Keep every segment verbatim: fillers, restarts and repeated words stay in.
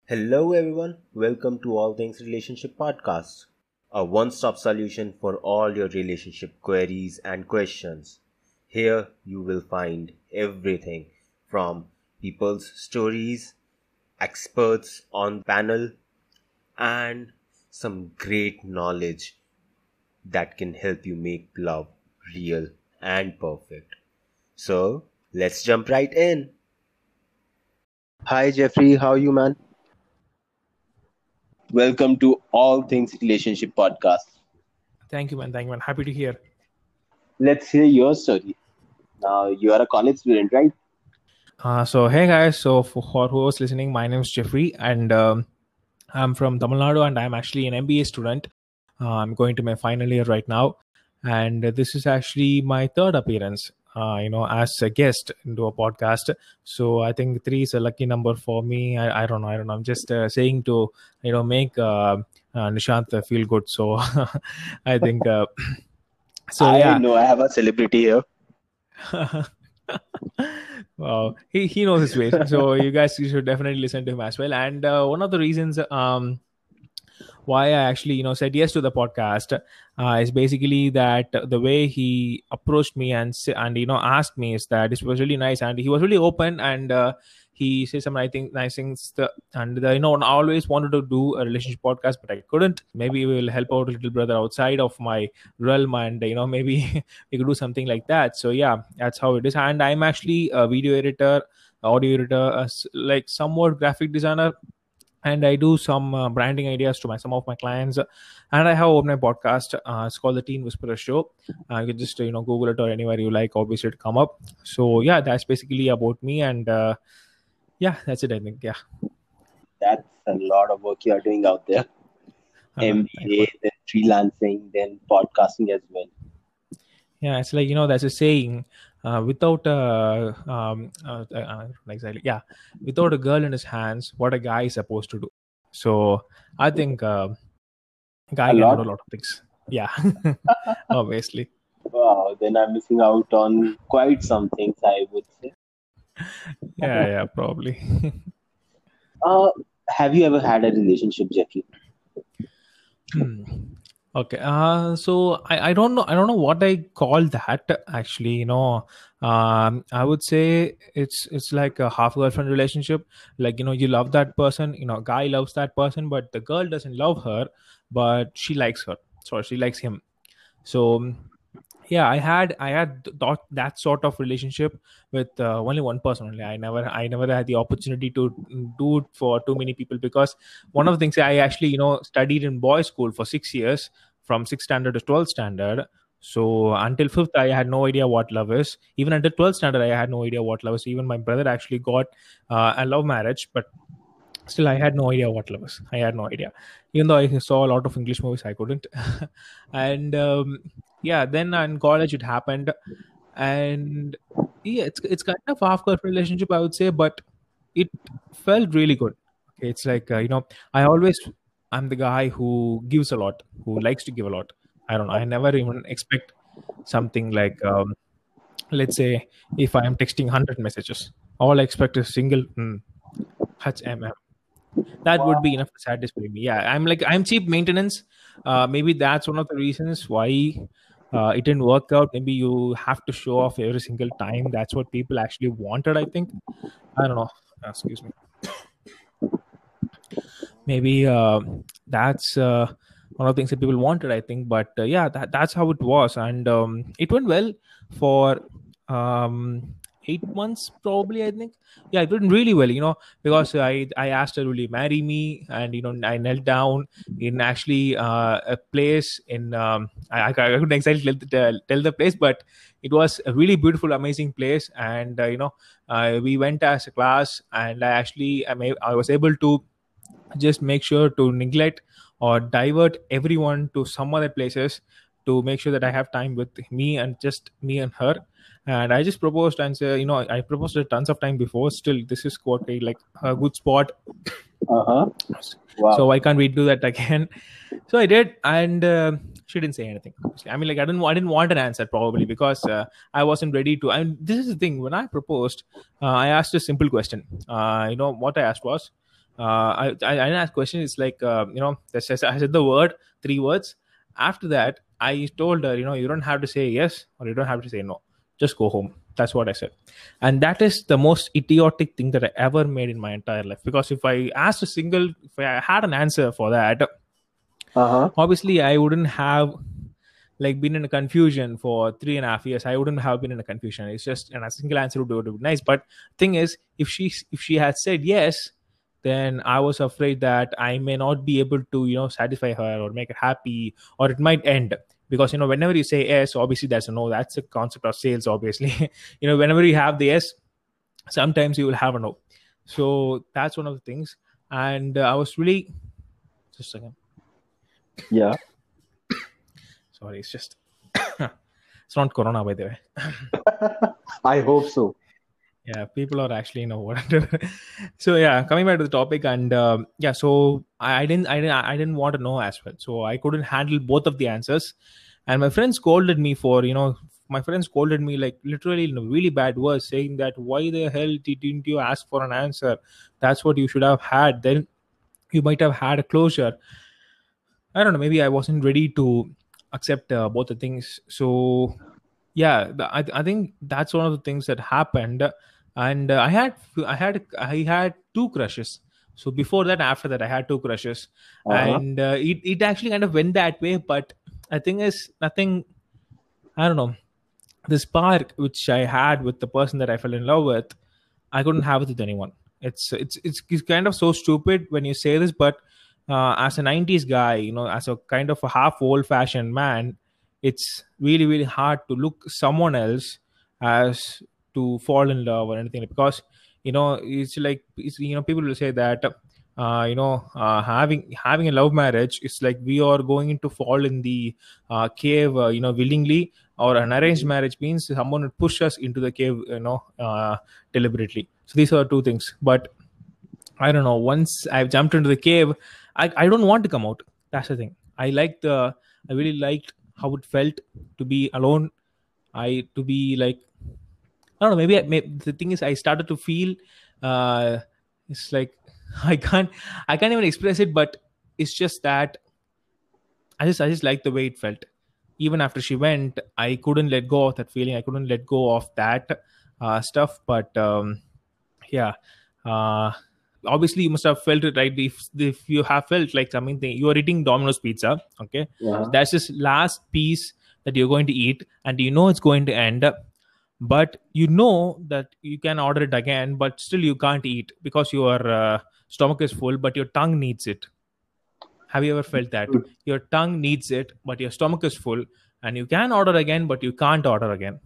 Hello, everyone. Welcome to All Things Relationship Podcast, a one stop solution for all your relationship queries and questions. Here you will find everything from people's stories, experts on panel, and some great knowledge that can help you make love real and perfect. So, let's jump right in. Hi, Jeffrey. How are you, man? Welcome to All Things Relationship Podcast. Thank you, man. Thank you, man. Happy to hear. Let's hear your story. Now, you are a college student, right? Uh, so, hey guys. So, for for who was listening, my name is Jeffrey, and um, I'm from Tamil Nadu, and I'm actually an M B A student. Uh, I'm going to my final year right now, and this is actually my third appearance. Uh, you know, as a guest into a podcast. So I think three is a lucky number for me. I, I don't know. I don't know. I'm just uh, saying to you know make uh, uh, Nishant uh, feel good. So I think. Uh, so I yeah. know I have a celebrity here. Wow, he he knows his ways. So you guys you should definitely listen to him as well. And uh, one of the reasons um why I actually you know said yes to the podcast uh, is basically that the way he approached me and s- and you know asked me is that it was really nice, and he was really open, and uh, he said some I think nice things. The, and the, you know I always wanted to do a relationship podcast, but I couldn't. Maybe we will help out a little brother outside of my realm, and you know maybe we could do something like that. So yeah, that's how it is. And I'm actually a video editor, audio editor, uh, s- like somewhat graphic designer, and I do some uh, branding ideas to my some of my clients. And I have opened my podcast. Uh, it's called the Teen Whisperer Show. Uh, you can just uh, you know Google it or anywhere you like. Obviously, it come up. So yeah, that's basically about me. And uh, yeah, that's it. I think yeah. That's a lot of work you are doing out there. Uh, thanks, M B A, man. then freelancing, then podcasting as well. Yeah, it's like you know there's a saying. Uh, without a um, uh, uh, exactly yeah, without a girl in his hands, what a guy is supposed to do. So I think uh, A guy can handle lot? a lot of things. Yeah, obviously. Wow, then I'm missing out on quite some things, I would say. Yeah, yeah, probably. Uh, have you ever had a relationship, Jeffrey? Hmm. Okay. Uh, so I, I don't know I don't know what I call that actually. You know, um, I would say it's it's like a half girlfriend relationship. Like you know, you love that person. You know, guy loves that person, but the girl doesn't love her, but she likes her. So she likes him. So yeah, i had i had that, that sort of relationship with uh, only one person only. I never i never had the opportunity to do it for too many people, because one of the things I actually you know studied in boys school for six years, from sixth standard to twelfth standard. So until fifth I had no idea what love is. Even until twelfth standard I had no idea what love is. Even my brother actually got uh, a love marriage, but still I had no idea what love was. I had no idea. Even though I saw a lot of English movies, I couldn't. And um, yeah, then in college it happened. And yeah, it's it's kind of half girlfriend relationship, I would say, but it felt really good. Okay, it's like uh, you know I always I'm the guy who gives a lot, who likes to give a lot. I don't know, I never even expect something like um, let's say if I am texting one hundred messages, all I expect is single mm, H M M. That would be Wow. enough to satisfy me. Yeah, I'm like I'm cheap maintenance. Uh, maybe that's one of the reasons why uh, it didn't work out. Maybe you have to show off every single time. That's what people actually wanted, I think. I don't know. Uh, excuse me. Maybe uh, that's uh, one of the things that people wanted, I think. But uh, yeah, that, that's how it was. And um, it went well for um, eight months, probably, I think. Yeah, it went really well, you know, because I, I asked her, will you marry me? And, you know, I knelt down in actually uh, a place in, um, I, I couldn't exactly tell, tell the place, but it was a really beautiful, amazing place. And, uh, you know, uh, we went as a class, and I actually, I, may, I was able to just make sure to neglect or divert everyone to some other places to make sure that I have time with me and just me and her. And I just proposed and say, you know, I proposed it tons of time before. Still, this is quite a, like a good spot. Uh huh. So Wow. why can't we do that again? So I did, and uh, she didn't say anything. I mean, like I didn't, I didn't want an answer probably because uh, I wasn't ready to. I mean, this is the thing. When I proposed, uh, I asked a simple question. Uh, you know, what I asked was, uh, I, I I didn't ask question. It's like uh, you know, I said I said the word, three words. After that, I told her, you know, you don't have to say yes or you don't have to say no. Just go home. That's what I said. And that is the most idiotic thing that I ever made in my entire life. Because if I asked a single, if I had an answer for that, Uh-huh. obviously I wouldn't have like been in a confusion for three and a half years. I wouldn't have been in a confusion. It's just, and a single answer would, would be nice. But thing is, if she if she had said yes, then I was afraid that I may not be able to, you know, satisfy her or make her happy, or it might end. Because, you know, whenever you say yes, obviously there's a no. That's the concept of sales, obviously. You know, whenever you have the yes, sometimes you will have a no. So that's one of the things. And uh, I was really, just a second. Yeah. Sorry, it's just, it's not Corona, by the way. I hope so. Yeah, people are actually, you know what. So yeah, coming back to the topic, and um, yeah, so I, I didn't, I didn't, I didn't want to know as well. So I couldn't handle both of the answers, and my friend scolded me for, you know, my friend scolded me like literally in a really bad words, saying that why the hell didn't you ask for an answer? That's what you should have had. Then you might have had a closure. I don't know. Maybe I wasn't ready to accept uh, both the things. So yeah, the- I, I think that's one of the things that happened. And uh, I had I had I had two crushes. So before that, after that, I had two crushes, Uh-huh. and uh, it it actually kind of went that way. But I think is nothing. I don't know. The spark which I had with the person that I fell in love with, I couldn't have it with anyone. It's it's it's, it's kind of so stupid when you say this, but uh, as a nineties guy, you know, as a kind of a half old fashioned man, it's really really hard to look someone else as to fall in love or anything, because you know it's like it's, you know, people will say that uh, you know uh, having having a love marriage is like we are going to fall in the uh, cave, uh, you know, willingly, or an arranged marriage means someone would push us into the cave, you know, uh, deliberately. So these are two things. But I don't know, once I've jumped into the cave, i, I don't want to come out. That's the thing. I like the I really liked how it felt to be alone. I to be like, I don't know, maybe, I, maybe the thing is I started to feel uh it's like i can't I can't even express it, but it's just that I just I just like the way it felt. Even after she went, I couldn't let go of that feeling. I couldn't let go of that uh, stuff. But um, yeah, uh, obviously you must have felt it, right? If if you have felt like something, you are eating Domino's pizza, okay? Uh-huh. So that's this last piece that you're going to eat, and you know it's going to end up. But you know that you can order it again, but still you can't eat because your uh, stomach is full, but your tongue needs it. Have you ever felt that? Good. Your tongue needs it, but your stomach is full, and you can order again, but you can't order again.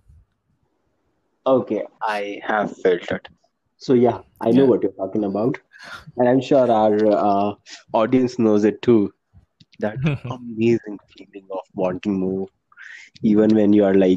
Okay, I have felt it. So yeah, I know Yeah. what you're talking about, and I'm sure our uh, audience knows it too. That amazing feeling of wanting more, even when you are like,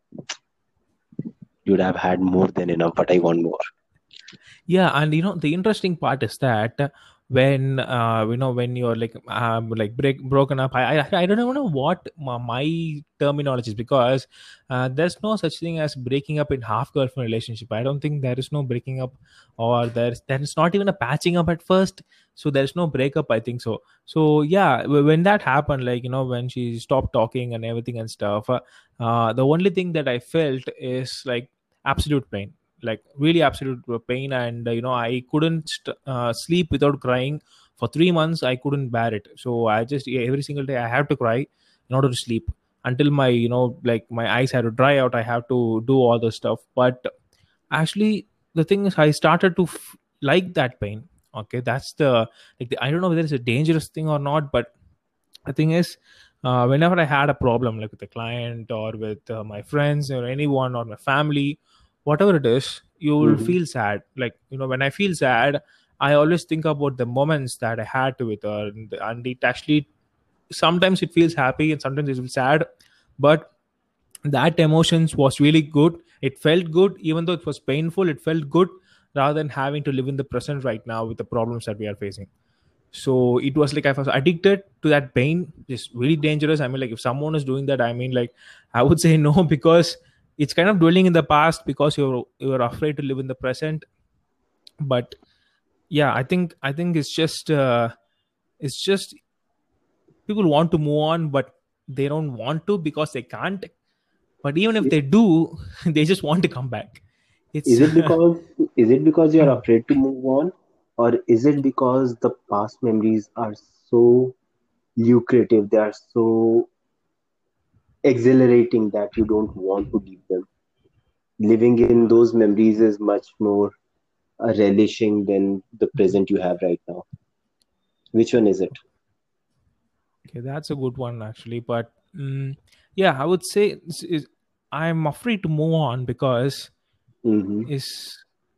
you'd have had more than enough, but I want more. Yeah, and you know the interesting part is that when uh, you know when you're like um, like break broken up, I I, I don't even know what my, my terminology is, because uh, there's no such thing as breaking up in half girlfriend relationship. I don't think there is no breaking up, or there's there is not even a patching up at first. So there's no breakup, I think so. So yeah, w- when that happened, like you know when she stopped talking and everything and stuff, uh, uh, the only thing that I felt is like absolute pain, like really absolute pain. And uh, you know I couldn't st- uh, sleep without crying for three months. I couldn't bear it, so I just, yeah, every single day I have to cry in order to sleep, until my, you know, like my eyes had to dry out. I have to do all the stuff. But actually the thing is I started to f- like that pain. Okay, that's the, like the, I don't know whether it's a dangerous thing or not, but the thing is, uh, whenever I had a problem like with a client or with uh, my friends or anyone or my family, whatever it is, you will Mhm. feel sad. Like you know when I feel sad, I always think about the moments that I had to with her, and, and it actually, sometimes it feels happy and sometimes it feels sad. But that emotions was really good. It felt good, even though it was painful. It felt good rather than having to live in the present right now with the problems that we are facing. So it was like I was addicted to that pain. It's really dangerous. I mean, like if someone is doing that, I mean, like I would say no, because it's kind of dwelling in the past, because you're you're afraid to live in the present. But yeah, I think I think it's just uh, it's just people want to move on, but they don't want to because they can't. But even if I- they do, they just want to come back. It's Is it because is it because you're Hmm. afraid to move on, or is it because the past memories are so lucrative, they are so exhilarating that you don't want to leave them? Living in those memories is much more uh, relishing than the present you have right now. Which one is it? Okay, that's a good one actually. But mm, yeah, I would say it's- it's- I'm afraid to move on because Mm-hmm. is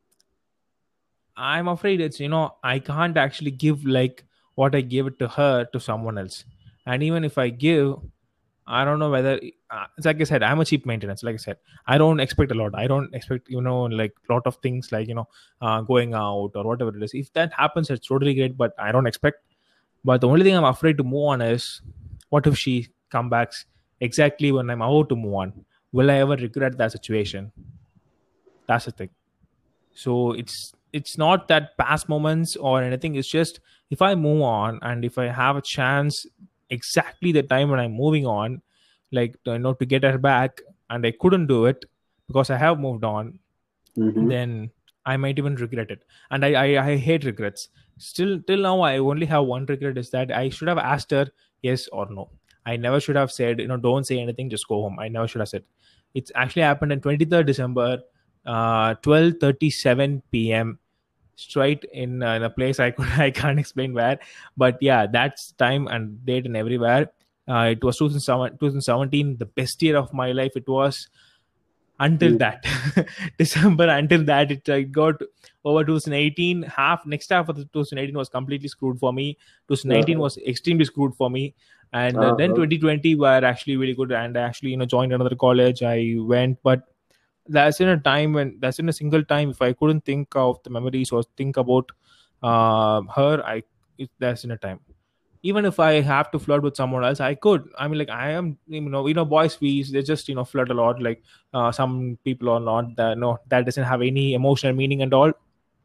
I'm afraid it's, you know, I can't actually give like what I gave it to her to someone else. And even if I give, I don't know whether uh, it's like I said, I'm a cheap maintenance. Like I said, I don't expect a lot. I don't expect, you know, like a lot of things like, you know, uh, going out or whatever it is. If that happens, it's totally great, but I don't expect. But the only thing I'm afraid to move on is what if she come back exactly when I'm about to move on? Will I ever regret that situation? That's the thing. So it's it's not that past moments or anything. It's just if I move on and if I have a chance exactly the time when I'm moving on, like you know, to get her back, and I couldn't do it because I have moved on, Mm-hmm. then I might even regret it. And I, I, I hate regrets. Still, till now, I only have one regret is that I should have asked her yes or no. I never should have said, you know, don't say anything, just go home. I never should have said. It's actually happened on twenty-third December, uh, twelve thirty-seven p m straight in, uh, in a place I could I can't explain where, but yeah, that's time and date and everywhere. Uh, it was two thousand seven, twenty seventeen, the best year of my life. It was until that December. Until that, it, uh, got over twenty eighteen. Half next half of the twenty eighteen was completely screwed for me. twenty nineteen Uh-huh. was extremely screwed for me, and uh, then Uh-huh. twenty twenty were actually really good. And I actually, you know, joined another college. I went, but that's in a time when that's in a single time. If I couldn't think of the memories or think about uh, her, I it, that's in a time. Even if I have to flirt with someone else, I could. I mean, like I am, you know, you know, boys, we they just, you know, flirt a lot. Like uh, some people or not, that no, that doesn't have any emotional meaning and all.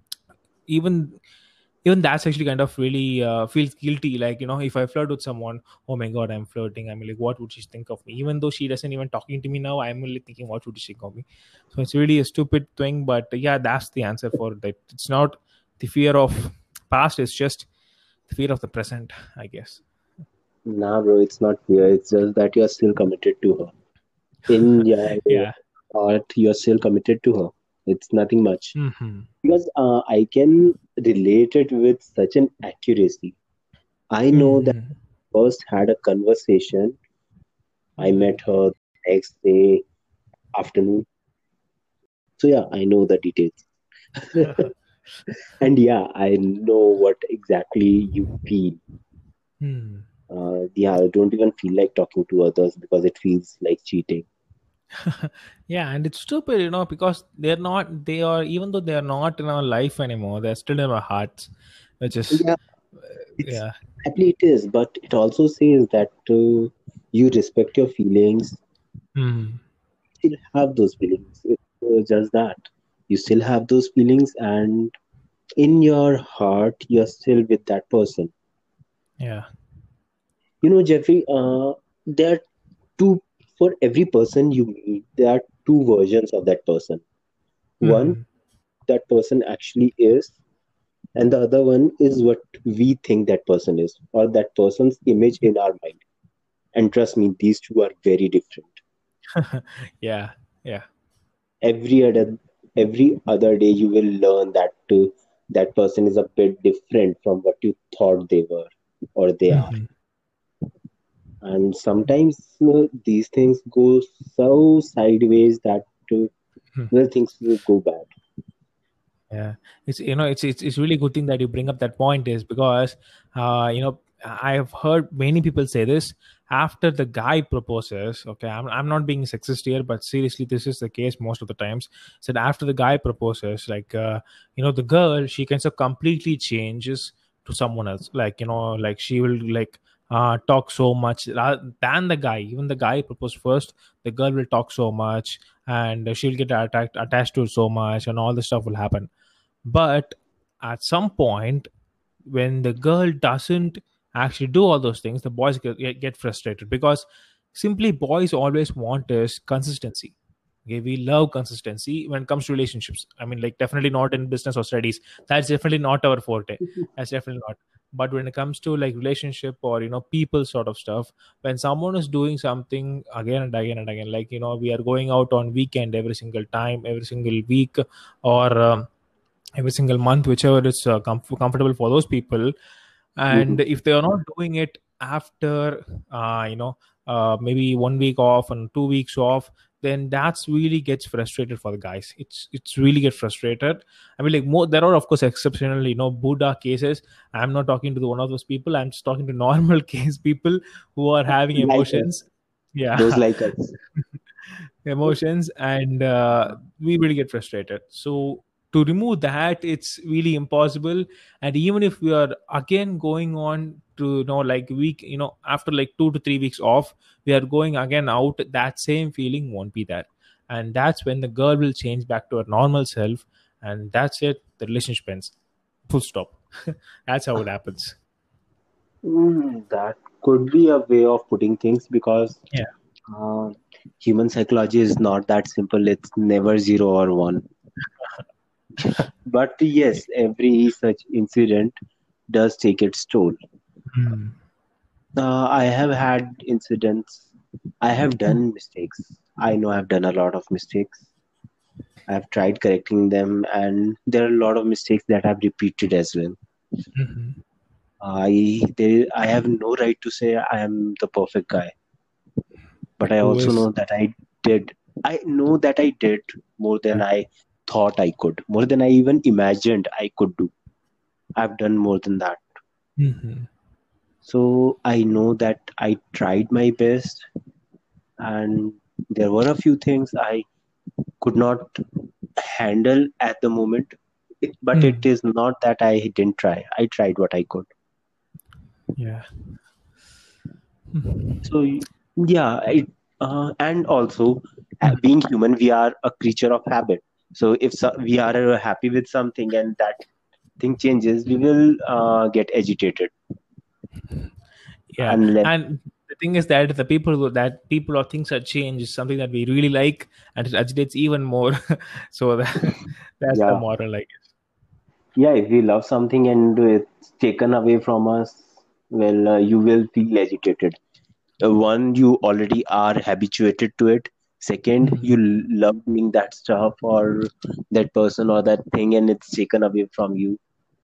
Even even that's actually kind of really uh, feels guilty. Like, you know, if I flirt with someone, oh my god, I'm flirting. I mean, like, what would she think of me? Even though she doesn't even talking to me now, I'm really thinking, what would she think of me? So it's really a stupid thing. But yeah, that's the answer for that. It's not the fear of past. It's just the fear of the present, I guess. Nah, bro, it's not fear. It's just that you're still committed to her. In your Yeah. heart, you're still committed to her. It's nothing much. Hmm. Because uh, I can relate it with such an accuracy. I know that Hmm. first had a conversation. I met her next day afternoon. So yeah, I know the details. And yeah, I know what exactly you feel. Hmm. Uh, yeah, I don't even feel like talking to others because it feels like cheating. Yeah, and it's stupid, you know, because they're not, they are, even though they are not in our life anymore, they're still in our hearts, which is, Yeah, uh, it's yeah. exactly it is, but it also says that uh, you respect your feelings, Hmm. still have those feelings. It's uh, just that you still have those feelings, and in your heart, you're still with that person. Yeah. You know, Jeffrey, uh, there are two, for every person you meet, there are two versions of that person. One, Hmm. that person actually is, and the other one is what we think that person is, or that person's image in our mind. And trust me, these two are very different. Yeah. Yeah. Every other every other day, you will learn that uh, that person is a bit different from what you thought they were or they are. Hmm. And sometimes uh, these things go so sideways that uh, well, things will go bad. Yeah, it's, you know, it's it's it's really good thing that you bring up that point, is because uh you know, I have heard many people say this after the guy proposes. Okay, I'm I'm not being sexist here, but seriously, this is the case most of the times. Said after the guy proposes, like uh you know, the girl, she kind of completely changes to someone else. Like, you know, like she will like uh talk so much ra- than the guy. Even the guy proposed first, the girl will talk so much, and she'll get attacked attached to it so much, and all the stuff will happen. But at some point, when the girl doesn't actually do all those things, the boys get, get frustrated, because simply boys always want is consistency. Okay, we love consistency when it comes to relationships. I mean, like, definitely not in business or studies. That's definitely not our forte. That's definitely not. But when it comes to like relationship or, you know, people sort of stuff, when someone is doing something again and again and again, like, you know, we are going out on weekend every single time, every single week, or um, every single month, whichever is uh, comf- comfortable for those people. And Mhm. if they are not doing it after, uh, you know, uh, maybe one week off and two weeks off, then that's really gets frustrated for the guys. It's it's really get frustrated. I mean, like, more, there are of course exceptional, you know, Buddha cases. I'm not talking to the one of those people. I'm just talking to normal case people who are having Like us, emotions. those Yeah. like us. Emotions, and uh, we really get frustrated. So to remove that, it's really impossible. And even if we are again going on to, you know, like week, you know, after like two to three weeks off, we are going again out, that same feeling won't be there. And that's when the girl will change back to her normal self, and that's it, the relationship ends, full stop. That's how it happens. Mm, that could be a way of putting things because Yeah. uh, human psychology is not that simple. It's never zero or one. But yes, every such incident does take its toll. Hmm. Uh, I have had incidents. I have done mistakes. I know I've done a lot of mistakes. I've tried correcting them, and there are a lot of mistakes that I've repeated as well. Mhm. I there I have no right to say I am the perfect guy, but I Who also is? know that I did. I know that I did more than I thought I could, more than I even imagined I could do. I've done more than that. Mhm. So I know that I tried my best, and there were a few things I could not handle at the moment. It- But it Hmm. is not that I didn't try. I tried what I could. Yeah. Hmm. So yeah, it, uh, and also uh, being human, we are a creature of habit. So if so, we are uh, happy with something and that thing changes, we will uh, get agitated Yeah. unless. And the thing is that the people who, that people or things that change is something that we really like, and it agitates even more. So that, that's the Yeah, moral, I guess. yeah. If we love something and it's taken away from us, well, uh, you will feel agitated. Uh, one, you already are habituated to it. Second, Mhm. you l- love doing that stuff or that person or that thing, and it's taken away from you.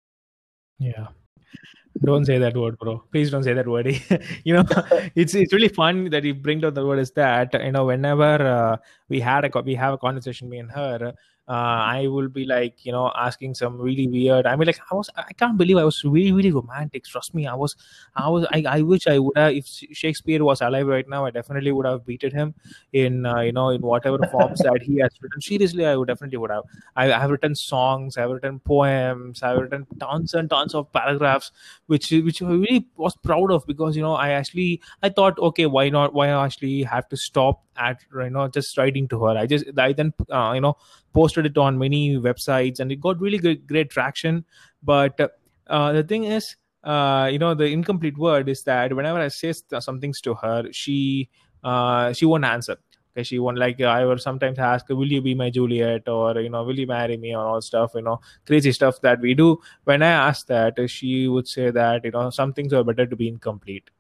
Yeah. Don't say that word, bro. Please don't say that word. You know, it's it's really fun that you bring down the word. Is that, you know, whenever uh, we had a co- we have a conversation, me and her, uh, I will be like, you know, asking some really weird. I mean, like, I was I can't believe I was really really romantic. Trust me, I was I was I, I wish I would have. If Shakespeare was alive right now, I definitely would have beaten him in, uh, you know, in whatever forms that he has written. Seriously, I would definitely would have. I, I have written songs, I've written poems, I've written tons and tons of paragraphs, which which I really was proud of, because, you know, I actually I thought, okay, why not? Why I actually have to stop at, you know, just writing to her? I just I then uh, you know, posted it on many websites, and it got really good, great traction. But uh, the thing is, uh, you know, the incomplete word is that whenever I say st- some things to her, she uh, she won't answer. Okay, she won't, like, I will sometimes ask, "Will you be my Juliet?" or, you know, "Will you marry me?" or all stuff, you know, crazy stuff that we do. When I asked that, she would say that, you know, some things are better to be incomplete.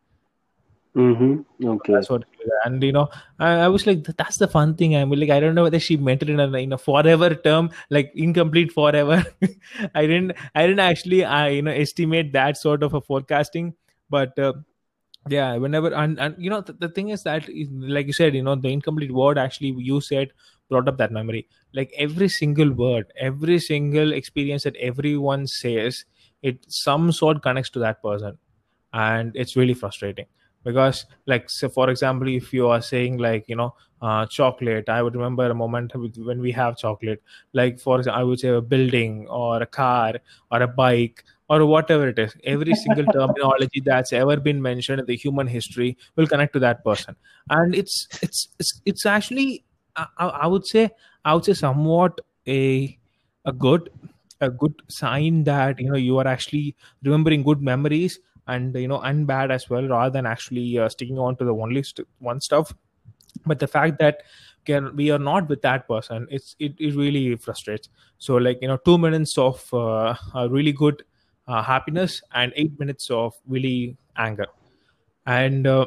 Mm-hmm. Okay. That's what, and, you know, I, I was like, that's the fun thing. I'm like, I don't know whether she meant it in a, in a forever term, like incomplete forever. I didn't, I didn't actually, I, you know, estimate that sort of a forecasting, but. Uh, yeah, whenever, and, and you know, the, the thing is that, like you said, you know, the incomplete word actually you said brought up that memory. Like, every single word, every single experience that everyone says, it some sort connects to that person. And it's really frustrating, because, like, so for example, if you are saying, like, you know, uh, chocolate, I would remember a moment with, when we have chocolate. Like, for example, I would say a building or a car or a bike or whatever it is. Every single terminology that's ever been mentioned in the human history will connect to that person. And it's it's it's, it's actually, I, I I would say, I would say somewhat a a good. a good sign that you know you are actually remembering good memories, and you know and bad as well, rather than actually uh, sticking on to the only st- one stuff. But the fact that can we are not with that person, it's it, it really frustrates. So like you know two minutes of uh, uh, really good uh, happiness and eight minutes of really anger. And uh,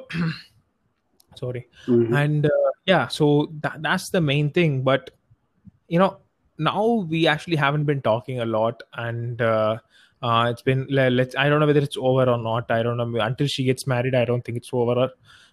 sorry. Mhm. And uh, yeah, so that, that's the main thing. But you know now we actually haven't been talking a lot, and uh, uh, it's been le- let's I don't know whether it's over or not. I don't know, until she gets married I don't think it's over.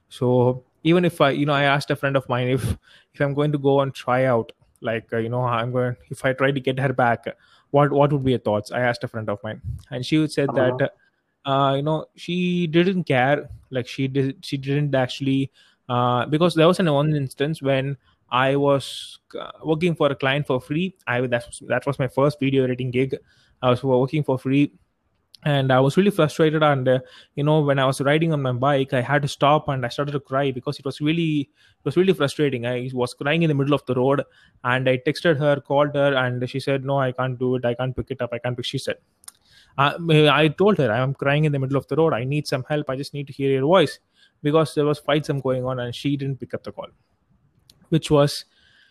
So even if I you know I asked a friend of mine if if I'm going to go and try out, like uh, you know I'm going, if I try to get her back, what what would be your thoughts? I asked a friend of mine, and she would said Uh-huh. that uh, you know she didn't care, like she did she didn't actually uh, because there was an one instance when I was uh, working for a client for free. I that was, that was my first video editing gig. I was working for free, and I was really frustrated. And uh, you know, when I was riding on my bike, I had to stop and I started to cry because it was really it was really frustrating. I was crying in the middle of the road, and I texted her, called her, and she said, "No, I can't do it. I can't pick it up. I can't pick." She said, I, I told her, I'm crying in the middle of the road. I need some help. I just need to hear your voice, because there was fight some going on, and she didn't pick up the call, which was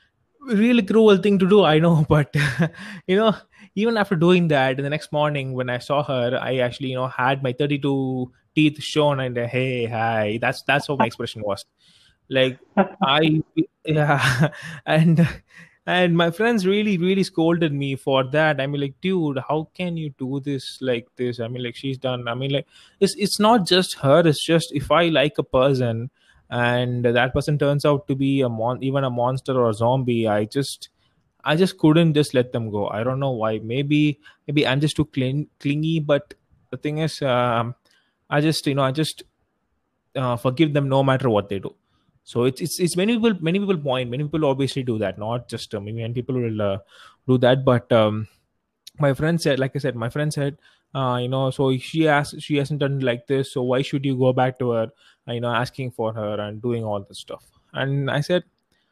a really cruel thing to do. I know, but you know, even after doing that, the next morning when I saw her, I actually you know had my thirty-two teeth shown, and uh, hey, hi. That's that's how my expression was. Like I yeah, and and my friends really really scolded me for that. I mean, like, dude, how can you do this like this? I mean, like, she's done. I mean, like, it's it's not just her. It's just if I like a person and that person turns out to be a mon even a monster or a zombie, I just I just couldn't just let them go. I don't know why. Maybe maybe I'm just too cling, clingy. But the thing is, um, I just you know I just uh, forgive them no matter what they do. So it's it's, it's many people many people point many people obviously do that, not just uh, many people will uh, do that. But um, my friend said, like I said, my friend said, uh, you know, so she asked, she hasn't done like this, so why should you go back to her, uh, you know, asking for her and doing all this stuff? And I said,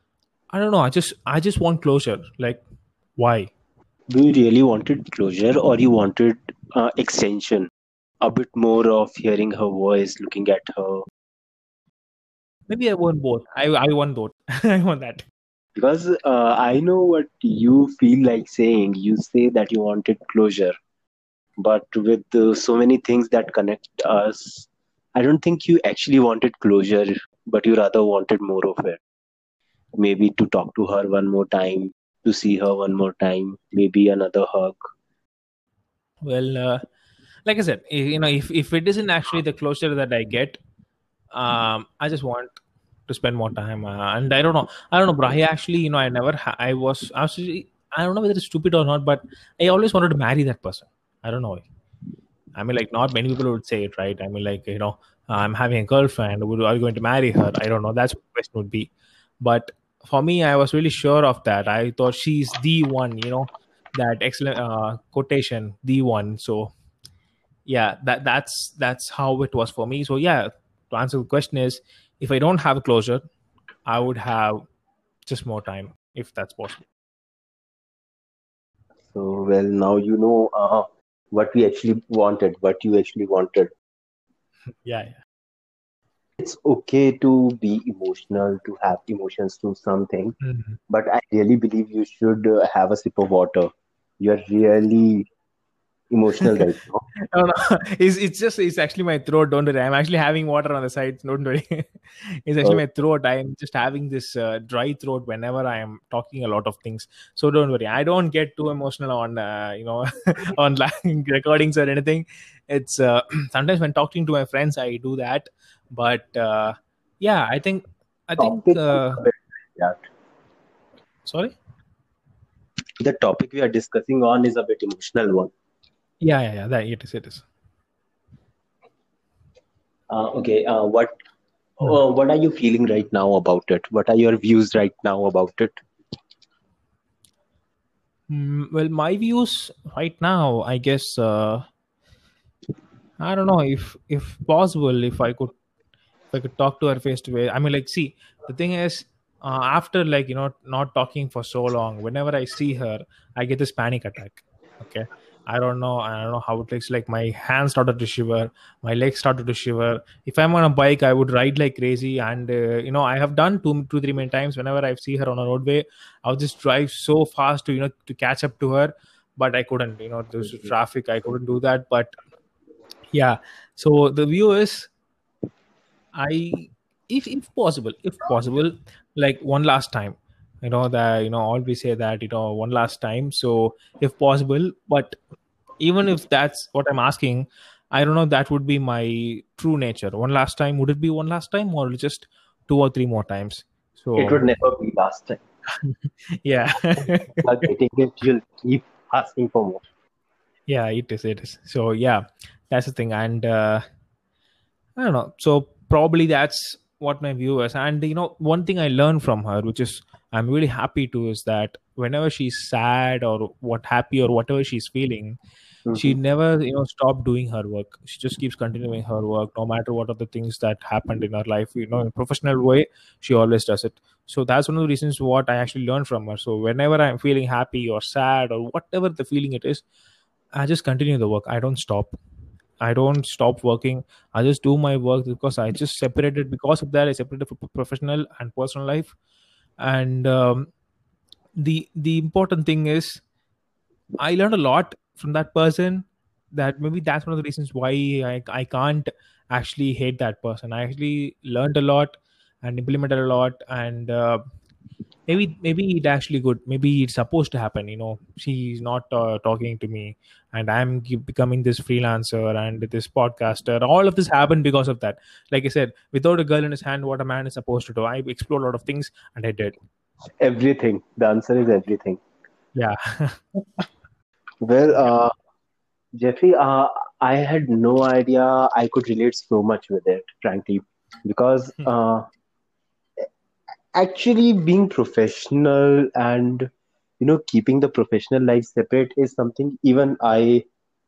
I don't know, I just I just want closure. Like, why? Do you really wanted closure, or you wanted uh, extension? A bit more of hearing her voice, looking at her. Maybe I want both. I I want both. I want that. Because uh, I know what you feel like saying. You say that you wanted closure, but with uh, so many things that connect us, I don't think you actually wanted closure, but you rather wanted more of it. Maybe to talk to her one more time, to see her one more time, maybe another hug. Well, uh, like I said, i- you know, if if it isn't actually the closure that I get, um, I just want to spend more time. Uh, and I don't know, I don't know, bro. I actually, you know, I never, ha- I was, I was, really- I don't know whether it's stupid or not, but I always wanted to marry that person. I don't know why. I mean, like, not many people would say it, right? I mean, like, you know, I'm having a girlfriend. Would, are you going to marry her? I don't know. That's what the question would be. But for me, I was really sure of that. I thought she's the one, you know, that excellent uh, quotation, the one. So yeah, that that's that's how it was for me. So yeah, to answer the question is, if I don't have a closure, I would have just more time if that's possible. So, well, now you know uh, what we actually wanted, what you actually wanted. Yeah, yeah. It's okay to be emotional, to have emotions to something, Mhm. but I really believe you should uh, have a sip of water. You're really emotional right now. No, no. It's, it's just it's actually my throat. Don't worry. I'm actually having water on the side. Don't worry. It's actually Uh, my throat. I'm just having this uh, dry throat whenever I am talking a lot of things. So don't worry. I don't get too emotional on uh, you know on like recordings or anything. It's uh, sometimes when talking to my friends I do that. But uh, yeah, I think I think topic is uh, a bit like that. sorry. The topic we are discussing on is a bit emotional one. Yeah, yeah, yeah. That it is. It is. Uh, okay, uh, what Hmm. uh, what are you feeling right now about it? What are your views right now about it? Mm, well, my views right now, I guess. Uh, I don't know if if possible if I could if I could talk to her face to face. I mean, like, see, the thing is, uh, after like you know not talking for so long, whenever I see her, I get this panic attack. Okay. I don't know. I don't know how it looks like. My hands started to shiver. My legs started to shiver. If I'm on a bike, I would ride like crazy. And uh, you know, I have done two, two, three many times. Whenever I see her on a roadway, I'll just drive so fast to you know to catch up to her. But I couldn't. You know, there's traffic. I couldn't do that. But yeah. So the view is, I, if if possible, if possible, like one last time. You know that you know always say that you know one last time. So if possible, but even if that's what I'm asking, I don't know. That would be my true nature. One last time, would it be one last time or just two or three more times? It So would never be last time. yeah, You are getting it, you'll keep asking for more. yeah, it is. It is. So yeah, that's the thing. And uh, I don't know. So probably that's what my view is. And you know, one thing I learned from her, which is I'm really happy to, is that whenever she's sad or what happy or whatever she's feeling, she Mhm. never you know stopped doing her work. She just keeps continuing her work no matter what are the things that happened in her life. You know, in a professional way, she always does it. So that's one of the reasons what I actually learned from her. So whenever I'm feeling happy or sad or whatever the feeling it is, I just continue the work. I don't stop. I don't stop working. I just do my work because I just separated. Because of that, I separated for professional and personal life. And um, the the important thing is, I learned a lot from that person. That maybe that's one of the reasons why I, I can't actually hate that person. I actually learned a lot and implemented a lot, and uh, maybe maybe it actually good. Maybe it's supposed to happen. You know, she's not uh, talking to me, and I'm ge- becoming this freelancer and this podcaster. All of this happened because of that. Like I said, without a girl in his hand, what a man is supposed to do. I explored a lot of things, and I did. Everything. The answer is everything. Yeah. Well, Yeah. uh, Jeffrey, uh, I had no idea I could relate so much with it, frankly, because uh, actually being professional and you know keeping the professional life separate is something even I.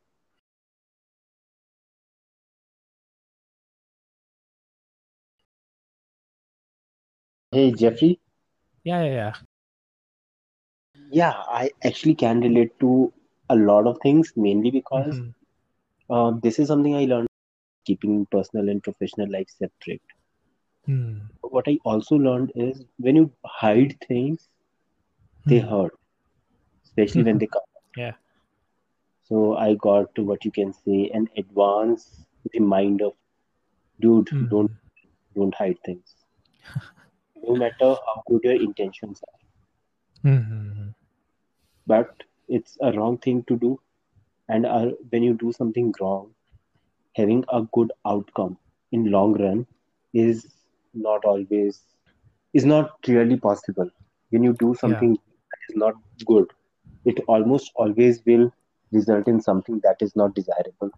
Hey, Jeffrey. Yeah. Yeah. Yeah. Yeah, I actually can relate to a lot of things, mainly because Hmm. uh, this is something I learned keeping personal and professional life separate. Hmm. What I also learned is when you hide things, they Hmm. hurt, especially when they come. Yeah. So I got to what you can say an advance reminder, dude, don't Hmm. don't hide things. No matter how good your intentions are. Hmm. But it's a wrong thing to do. And uh, when you do something wrong, having a good outcome in long run is not always is not really possible. When you do Yeah. something that is not good, it almost always will result in something that is not desirable.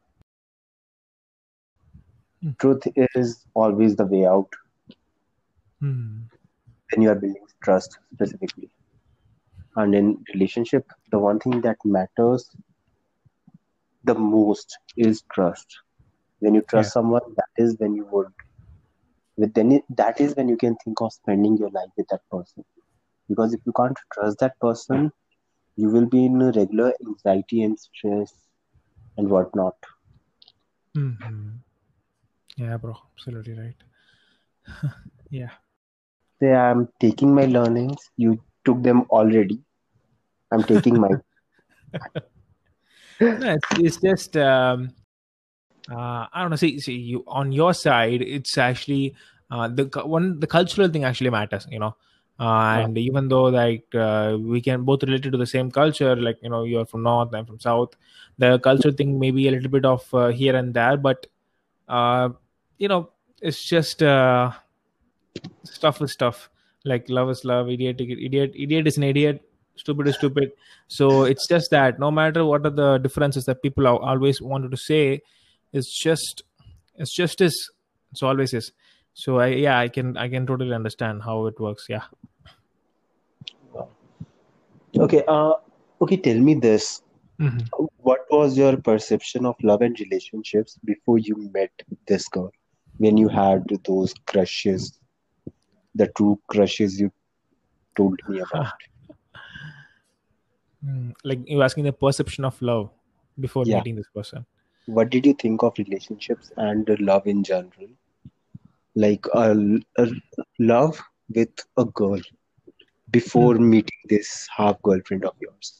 Truth is always the way out Hmm. when you are building trust specifically. And in relationship, the one thing that matters the most is trust. When you Yeah. trust someone, that is when you would with then it, that is when you can think of spending your life with that person. Because if you can't trust that person, you will be in a regular anxiety and stress and whatnot. Hmm. Yeah, bro. Absolutely right. Yeah. Say I'm taking my learnings, you took them already. I'm taking my No, it's, it's just um, uh, I don't know. See, see, you on your side, it's actually uh, the cu- one the cultural thing actually matters. You know, uh, uh, and even though like uh, we can both related to the same culture, like you know, you're from north, I'm from south. The culture thing may be a little bit of uh, here and there, but uh, you know, it's just uh, stuff is stuff. Like love is love, idiot, idiot, idiot is an idiot, stupid is stupid. So it's just that no matter what are the differences that people are always wanted to say, it's just it's just is it's always is. So I yeah I can I can totally understand how it works. Yeah. okay. Uh, okay. Tell me this: Hmm. what was your perception of love and relationships before you met this girl? When you had those crushes, the true crushes you told me about. Mm, like you're asking the perception of love before Yeah. meeting this person. What did you think of relationships and love in general? Like a, a love with a girl before meeting this half girlfriend of yours.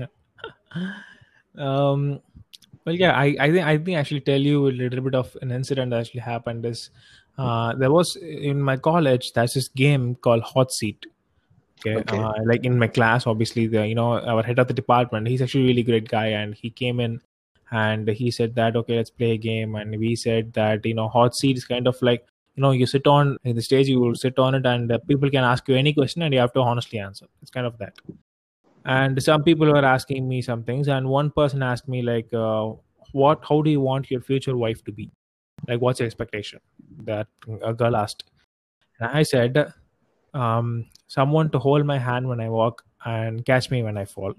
um well, yeah, I, I think I think I actually tell you a little bit of an incident that actually happened is uh there was in my college there's this game called Hot Seat. Okay, Okay. uh, like in my class, obviously, the you know our head of the department, he's actually a really great guy, and he came in and he said that okay, let's play a game, and we said that you know hot seat is kind of like you know you sit on in the stage, you will sit on it, and uh, people can ask you any question, and you have to honestly answer. It's kind of that. And some people were asking me some things, and one person asked me like, uh, "What? How do you want your future wife to be? Like, what's your expectation?" That a girl asked, and I said um, someone to hold my hand when I walk and catch me when I fall.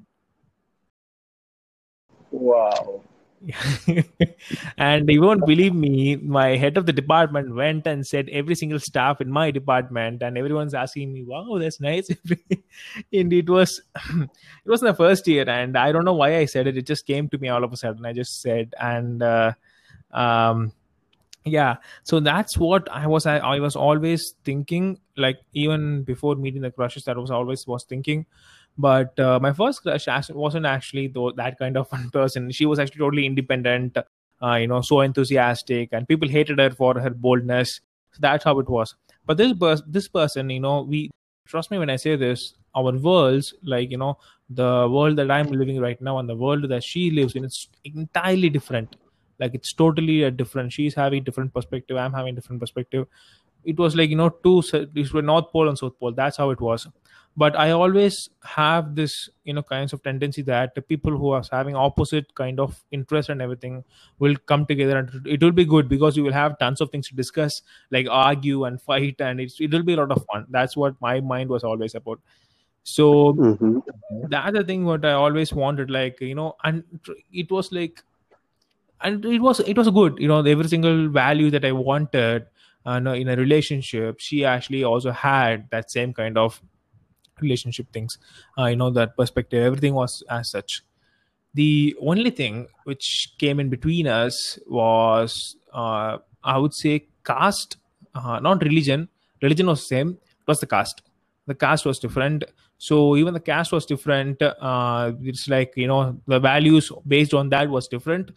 Wow. And you won't believe me, my head of the department went and said every single staff in my department, and everyone's asking me, "Wow, that's nice." And it was, it was in the first year, and I don't know why I said it. It just came to me all of a sudden. I just said, and uh, um, yeah, so that's what i was I, I was always thinking, like even before meeting the crushes, that was always was thinking. But uh, my first crush act- wasn't actually though that kind of one person. She was actually totally independent, uh, you know so enthusiastic, and people hated her for her boldness. So that's how it was. But this pers- this person, you know we trust me when I say this, our worlds, like you know the world that I'm living right now and the world that she lives in, it's entirely different. Like it's totally a different. She's having different perspective, I'm having different perspective. It was like you know two se- these were north pole and south pole. That's how it was. But I always have this you know kinds of tendency that the people who are having opposite kind of interest and everything will come together, and it will be good because you will have tons of things to discuss, like argue and fight, and it's, it will be a lot of fun. That's what my mind was always about. So Mm-hmm. the other thing what I always wanted, like you know and it was like, and it was it was good, you know every single value that I wanted uh, no, in a relationship, she actually also had that same kind of relationship things, uh, you know that perspective, everything was as such. The only thing which came in between us was, uh, I would say, caste, uh, not religion. Religion was same, it was the caste. The caste was different. So even the caste was different, uh, it's like you know the values based on that was different.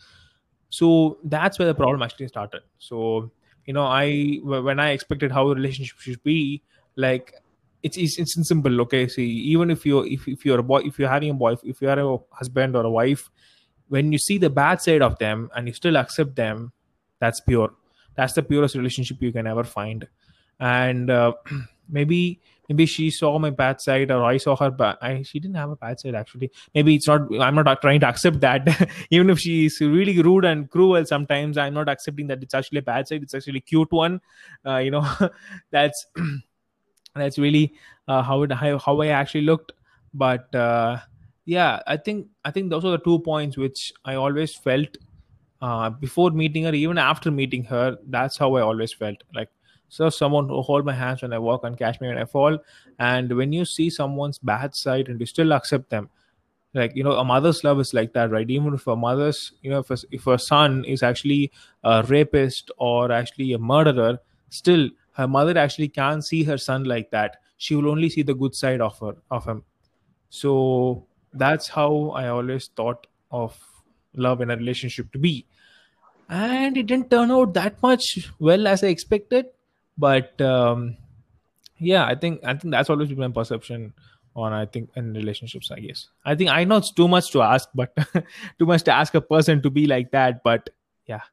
So that's where the problem actually started. So you know I when I expected how a relationship should be, like it's it's, it's simple. Okay, see, even if you're if, if you're a boy, if you're having a boy, if you're a husband or a wife, when you see the bad side of them and you still accept them, that's pure. That's the purest relationship you can ever find. And uh, maybe maybe she saw my bad side, or I saw her bad. I, she didn't have a bad side actually. Maybe it's not, I'm not trying to accept that. Even if she's really rude and cruel sometimes, I'm not accepting that it's actually a bad side, it's actually a cute one. uh, you know that's that's really uh, how it how, how I actually looked. But uh, yeah, i think i think those are the two points which I always felt, uh, before meeting her, even after meeting her. That's how I always felt. Like, so someone who hold my hands when I walk and catch me when I fall. And when you see someone's bad side and you still accept them, like you know a mother's love is like that, right? Even if a mother's, you know if a, if a son is actually a rapist or actually a murderer, still her mother actually can't see her son like that. She will only see the good side of her of him. So that's how I always thought of love in a relationship to be. And it didn't turn out that much well as I expected. But um, yeah, i think i think that's always been my perception on, I think, in relationships. I guess I think I know it's too much to ask, but too much to ask a person to be like that. But yeah.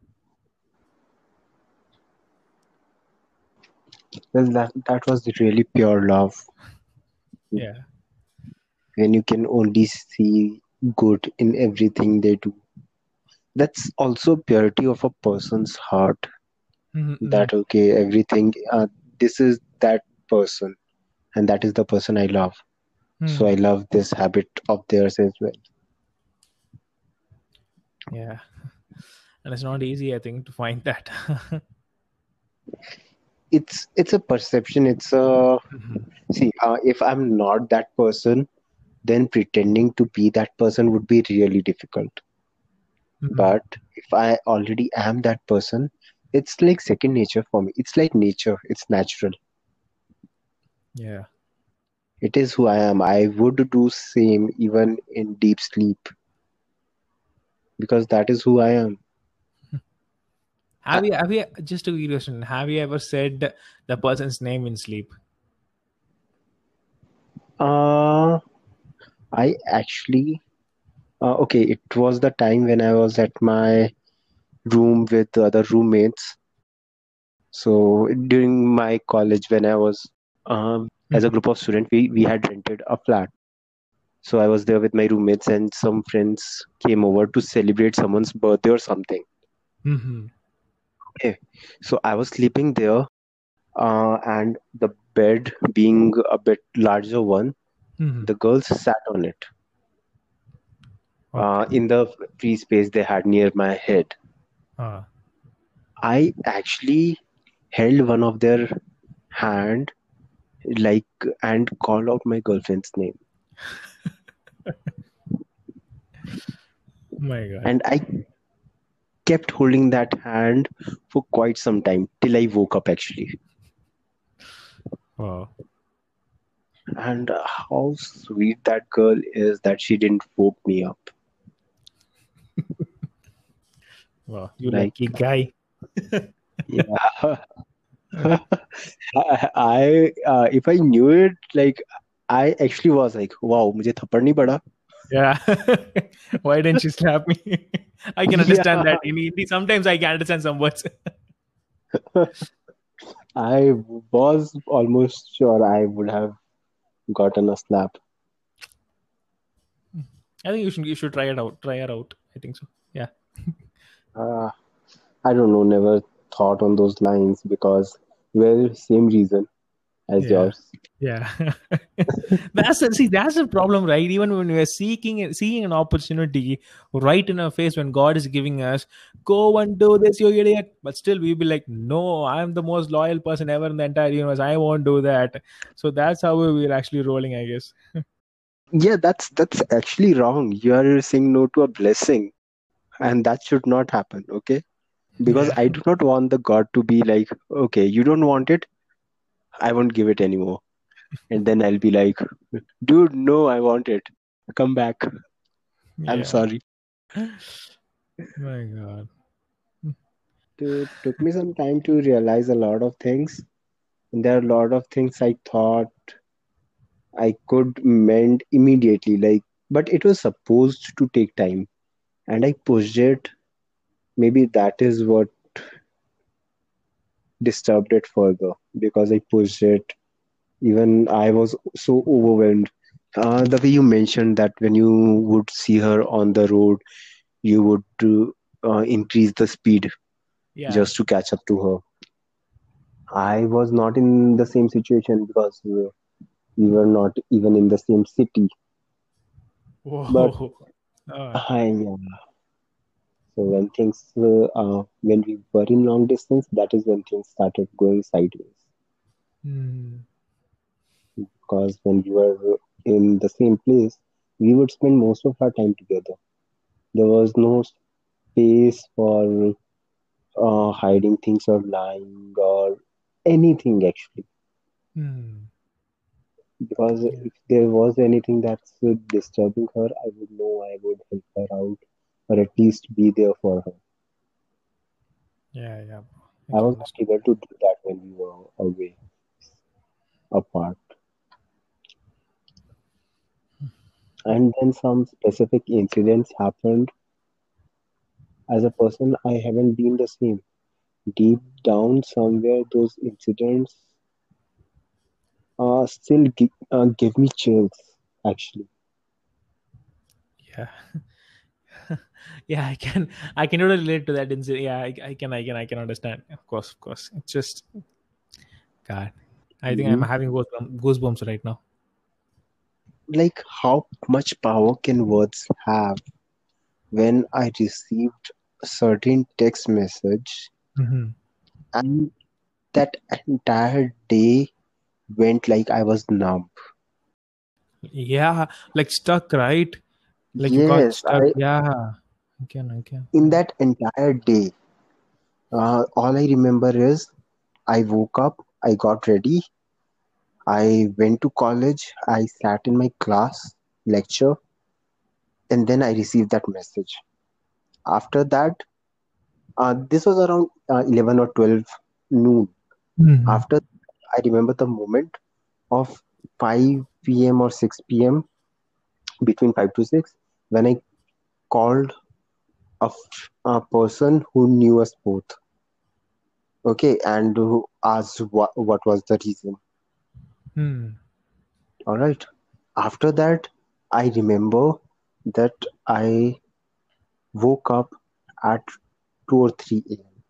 Well, that that was the really pure love Yeah. when you can only see good in everything they do. That's also purity of a person's heart. Mm-hmm. That okay, everything. Uh, this is that person, and that is the person I love. So I love this habit of theirs as well. Yeah, and it's not easy, I think, to find that. It's it's a perception. It's a Mhm. see. Uh, if I'm not that person, then pretending to be that person would be really difficult. Mhm. But if I already am that person, it's like second nature for me. It's like nature, it's natural. Yeah. It is who I am. I would do same even in deep sleep because that is who I am. Have you have you just a weird question? Have you ever said the person's name in sleep? Uh, I actually, uh, okay, it was the time when I was at my room with the other roommates. So during my college, when I was um, as a Mhm. group of students, we, we had rented a flat. So I was there with my roommates, and some friends came over to celebrate someone's birthday or something. Mhm. Okay. So I was sleeping there, uh, and the bed being a bit larger one, Mhm. the girls sat on it uh, Okay. in the free space they had near my head. Uh, I actually held one of their hand like and called out my girlfriend's name, my God. and I kept holding that hand for quite some time till I woke up actually. Wow. And how sweet that girl is that she didn't woke me up. Wow. You Like, lucky guy. yeah. I, I uh, if I knew it, like I actually was like, wow, मुझे थप्पड़ नहीं पड़ा. Yeah. Why didn't you slap me? I can understand Yeah, that. In Hindi, sometimes I can understand some words. I was almost sure I would have gotten a slap. I think you should you should try it out. Try her out. I think so. Yeah. Uh, I don't know, never thought on those lines because, well, same reason as Yeah. yours. Yeah. that's a, see that's the problem, right? Even when we are seeking seeing an opportunity right in our face when God is giving us, go and do this, you idiot. But still we'll be like, no, I'm the most loyal person ever in the entire universe. I won't do that. So that's how we're actually rolling, I guess. Yeah, that's that's actually wrong. You are saying no to a blessing, and that should not happen, okay? Because Yeah. I do not want the God to be like, okay, you don't want it, I won't give it anymore. And then I'll be like, dude, no, I want it. Come back. I'm Yeah. sorry. My God. It took me some time to realize a lot of things. And there are a lot of things I thought I could mend immediately, like, but it was supposed to take time. And I pushed it. Maybe that is what disturbed it further because I pushed it. Even I was so overwhelmed. Uh, the way you mentioned that when you would see her on the road, you would uh, uh, increase the speed Yeah. just to catch up to her. I was not in the same situation because uh, we were not even in the same city. But Whoa. Uh, I, yeah. So when things, uh, uh, when we were in long distance, that is when things started going sideways. hmm. Because when we were in the same place, we would spend most of our time together. There was no space for uh, hiding things or lying or anything actually. Hmm. Because Yeah. if there was anything that's uh, disturbing her, I would know I would help her out or at least be there for her. Yeah. Yeah. I I can was not understand. able to do that when we were away, apart. And then some specific incidents happened. As a person, I haven't been the same. Deep down, somewhere, those incidents uh, still gi- uh, give me chills, actually. Yeah. Yeah, I can I can totally relate to that incident. Yeah, I, I can I can I can understand. Of course, of course. It's just God. I think I'm Mhm. having goosebumps goosebumps right now. Like, how much power can words have? When I received a certain text message, Hmm. and that entire day went like I was numb. Yeah, like stuck, right? Like you got Yes, stuck. I Yeah, I can, I can. in Yeah. that entire day, uh, all I remember is I woke up, I got ready, I went to college, I sat in my class lecture, and then I received that message. After that, uh, this was around uh, eleven or twelve noon. Hmm. After I remember the moment of five p m or six p m, between five to six, when I called a, f- a person who knew us both. Okay, and who asked what, what was the reason. Hmm. All right. After that, I remember that I woke up at two or three a m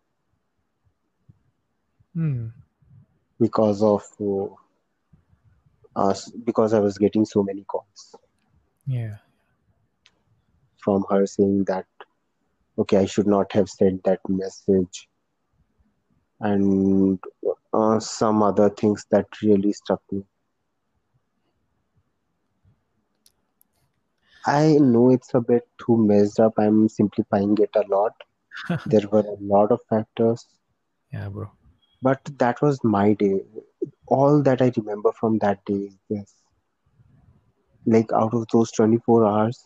Hmm. because of uh, us because I was getting so many calls Yeah. from her saying that okay, I should not have said that message, and uh, some other things that really struck me. I know it's a bit too messed up. I'm simplifying it a lot. There were a lot of factors, Yeah, bro. but that was my day. All that I remember from that day is this. Like out of those twenty-four hours,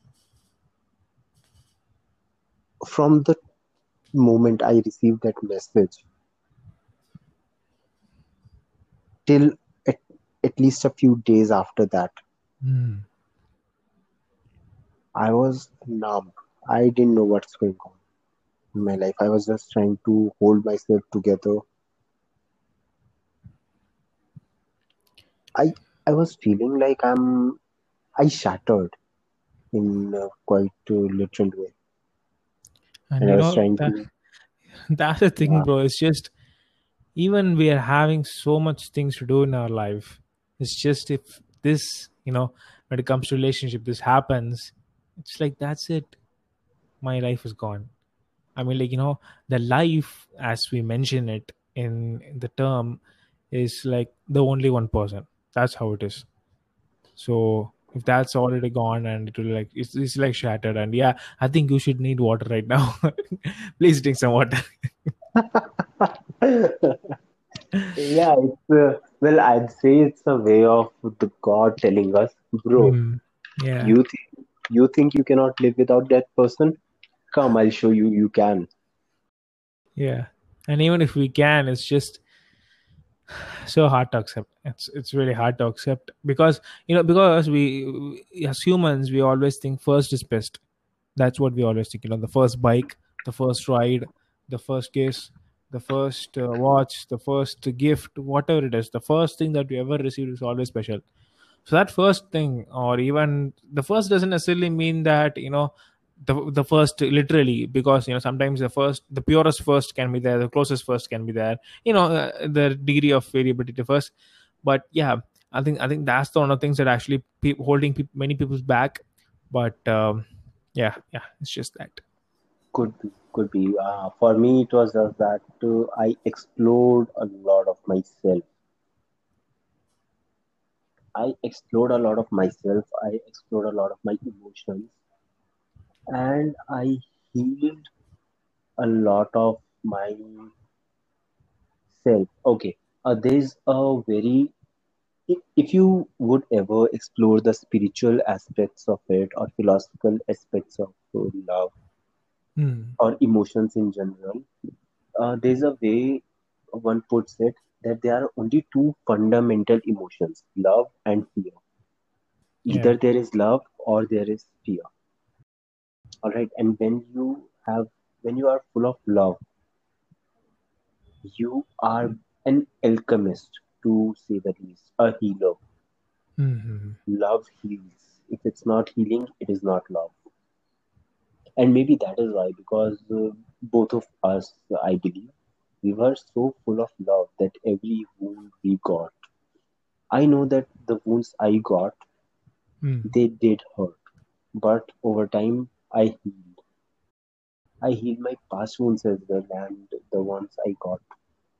from the moment I received that message till at, at least a few days after that, Hmm. I was numb. I didn't know what's going on in my life. I was just trying to hold myself together. I I was feeling like I'm I shattered in a quite uh, literal way, And and I you was know trying that to that's the thing, yeah. bro. It's just even we are having so much things to do in our life. It's just if this, you know, when it comes to relationship, this happens, it's like that's it. My life is gone. I mean, like, you know, the life, as we mention it in, in the term, is like the only one person. That's how it is. So if that's already gone and it will like it's, it's like shattered, and yeah, I think you should need water right now. Please drink some water. Yeah, it's uh, well, I'd say it's a way of the God telling us, bro, Mm, yeah, you think you think you cannot live without that person? Come, I'll show you you can. yeah. And even if we can, it's just so hard to accept. It's it's really hard to accept because you know because we, we as humans, we always think first is best. That's what we always think. You know the first bike, the first ride, the first kiss, the first uh, watch, the first gift, whatever it is, the first thing that we ever received is always special. So that first thing, or even the first, doesn't necessarily mean that you know the the first literally, because you know sometimes the first, the purest first can be there, the closest first can be there, you know uh, the degree of variability to first. But yeah, i think i think that's the one of the things that actually pe- holding peop many people's back. But um, yeah, yeah, it's just that. Could be, could be. Uh, for me, it was just that uh, I explored a lot of myself. I explored a lot of myself. I explored a lot of my emotions, and I healed a lot of myself. Okay, uh, there's a very if if you would ever explore the spiritual aspects of it or philosophical aspects of uh, love Hmm. or emotions in general, uh, there's a way one puts it that there are only two fundamental emotions, love and fear. Yeah. Either there is love or there is fear. All right. And when you have, when you are full of love, you are an alchemist, to say the least, a healer. Hmm. Love heals. If it's not healing, it is not love. And maybe that is why, because uh, both of us, I believe, we were so full of love that every wound we got, I know that the wounds I got, Hmm. they did hurt, but over time I healed. I healed my past wounds as well, and the ones I got